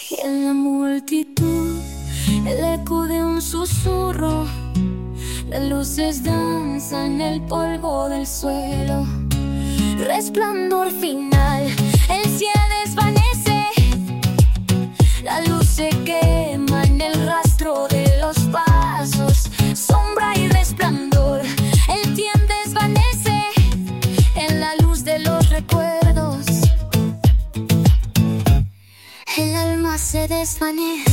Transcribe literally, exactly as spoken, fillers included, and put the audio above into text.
Y en la multitud, el eco de un susurro, las luces danzan en el polvo del suelo. Resplandor final, el cielo desvanece, la luz se quema en el rastro de los pasos. Sombra y resplandor, el tiempo desvanece en la luz de los recuerdos. El alma se desvanece.